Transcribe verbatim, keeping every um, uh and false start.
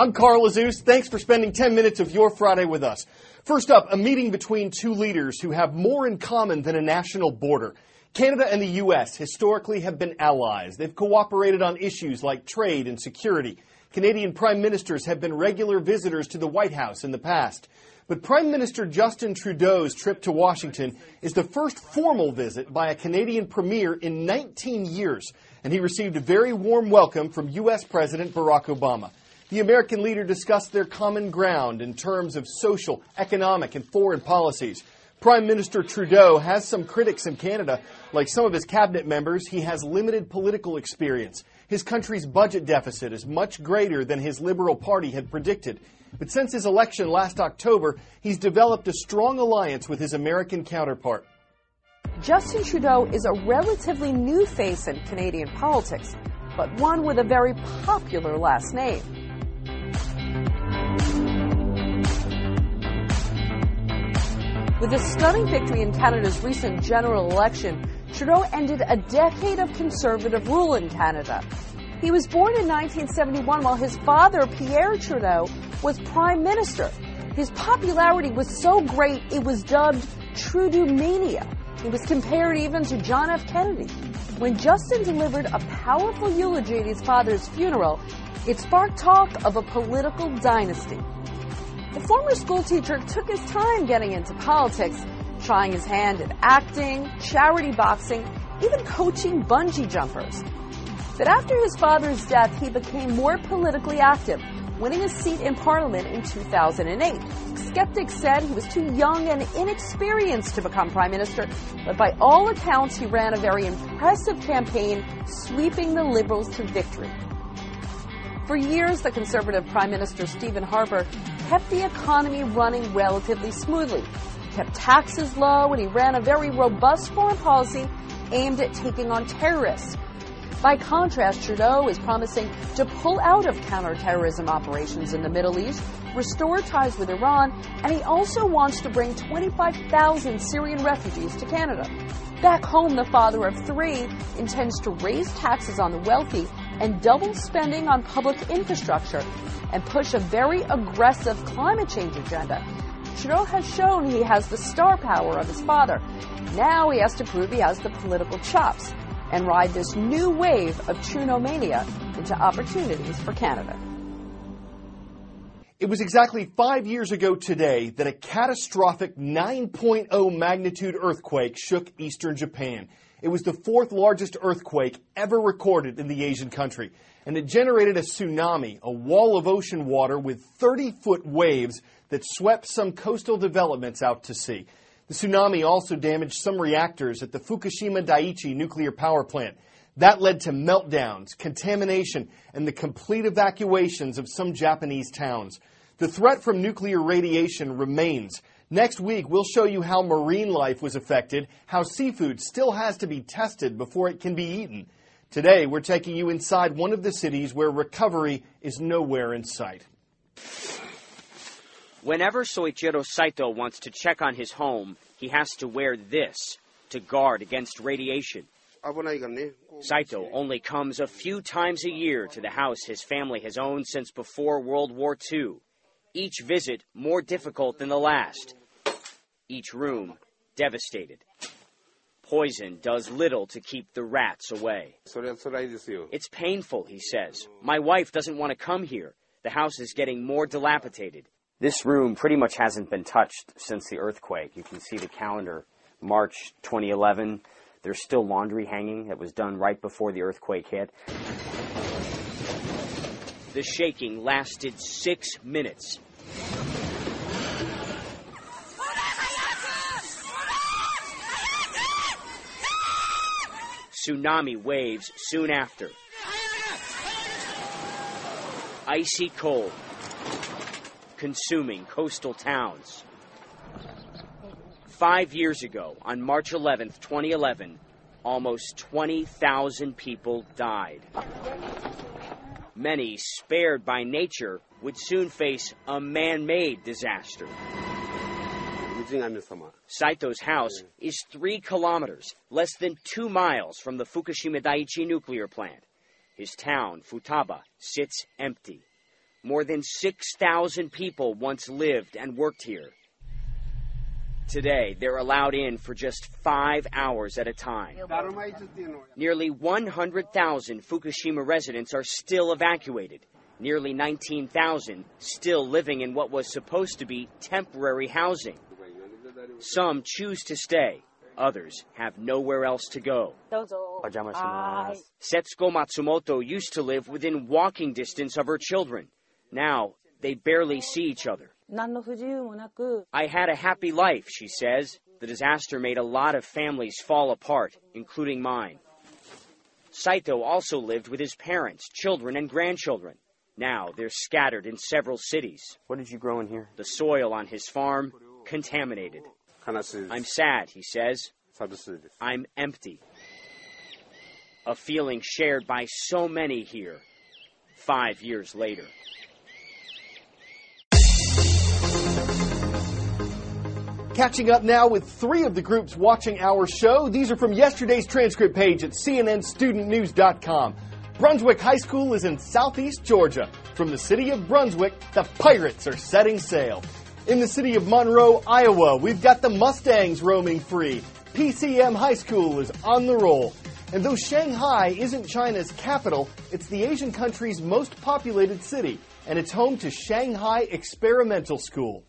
I'm Carl Azus. Thanks for spending ten minutes of your Friday with us. First up, a meeting between two leaders who have more in common than a national border. Canada and the U S historically have been allies. They've cooperated on issues like trade and security. Canadian prime ministers have been regular visitors to the White House in the past. But Prime Minister Justin Trudeau's trip to Washington is the first formal visit by a Canadian premier in nineteen years, and he received a very warm welcome from U S President Barack Obama. The American leader discussed their common ground in terms of social, economic, and foreign policies. Prime Minister Trudeau has some critics in Canada. Like some of his cabinet members, he has limited political experience. His country's budget deficit is much greater than his Liberal Party had predicted. But since his election last October, he's developed a strong alliance with his American counterpart. Justin Trudeau is a relatively new face in Canadian politics, but one with a very popular last name. With a stunning victory in Canada's recent general election, Trudeau ended a decade of conservative rule in Canada. He was born in nineteen seventy-one while his father, Pierre Trudeau, was prime minister. His popularity was so great it was dubbed Trudeau-mania. He was compared even to John F. Kennedy. When Justin delivered a powerful eulogy at his father's funeral, it sparked talk of a political dynasty. The former schoolteacher took his time getting into politics, trying his hand at acting, charity boxing, even coaching bungee jumpers. But after his father's death, he became more politically active, winning a seat in Parliament in two thousand eight. Skeptics said he was too young and inexperienced to become prime minister, but by all accounts, he ran a very impressive campaign, sweeping the Liberals to victory. For years, the Conservative Prime Minister Stephen Harper kept the economy running relatively smoothly. He kept taxes low, and he ran a very robust foreign policy aimed at taking on terrorists. By contrast, Trudeau is promising to pull out of counterterrorism operations in the Middle East, restore ties with Iran, and he also wants to bring twenty-five thousand Syrian refugees to Canada. Back home, the father of three intends to raise taxes on the wealthy and double spending on public infrastructure and push a very aggressive climate change agenda. Trudeau has shown he has the star power of his father. Now he has to prove he has the political chops and ride this new wave of Trudeau-mania into opportunities for Canada. It was exactly five years ago today that a catastrophic nine point oh magnitude earthquake shook eastern Japan. It was the fourth largest earthquake ever recorded in the Asian country, and it generated a tsunami, a wall of ocean water with thirty-foot waves that swept some coastal developments out to sea. The tsunami also damaged some reactors at the Fukushima Daiichi nuclear power plant. That led to meltdowns, contamination, and the complete evacuations of some Japanese towns. The threat from nuclear radiation remains. Next week, we'll show you how marine life was affected, how seafood still has to be tested before it can be eaten. Today, we're taking you inside one of the cities where recovery is nowhere in sight. Whenever Soichiro Saito wants to check on his home, he has to wear this to guard against radiation. Saito only comes a few times a year to the house his family has owned since before World War Two. Each visit more difficult than the last. Each room devastated. Poison does little to keep the rats away. It's painful, he says. My wife doesn't want to come here. The house is getting more dilapidated. This room pretty much hasn't been touched since the earthquake. You can see the calendar, March twenty eleven. There's still laundry hanging that was done right before the earthquake hit. The shaking lasted six minutes. Tsunami waves soon after. Icy cold, consuming coastal towns. Five years ago, on March eleventh, twenty eleven, almost twenty thousand people died. Many, spared by nature, would soon face a man-made disaster. Saito's house is three kilometers, less than two miles from the Fukushima Daiichi nuclear plant. His town, Futaba, sits empty. More than six thousand people once lived and worked here. Today, they're allowed in for just five hours at a time. Nearly one hundred thousand Fukushima residents are still evacuated. Nearly nineteen thousand still living in what was supposed to be temporary housing. Some choose to stay. Others have nowhere else to go. Setsuko Matsumoto used to live within walking distance of her children. Now, they barely see each other. I had a happy life, she says. The disaster made a lot of families fall apart, including mine. Saito also lived with his parents, children, and grandchildren. Now, they're scattered in several cities. What did you grow in here? The soil on his farm, contaminated. I'm sad, he says. I'm empty. A feeling shared by so many here, five years later. Catching up now with three of the groups watching our show. These are from yesterday's transcript page at C N N student news dot com. Brunswick High School is in southeast Georgia. From the city of Brunswick, the Pirates are setting sail. In the city of Monroe, Iowa, we've got the Mustangs roaming free. P C M High School is on the roll. And though Shanghai isn't China's capital, it's the Asian country's most populated city, and it's home to Shanghai Experimental School.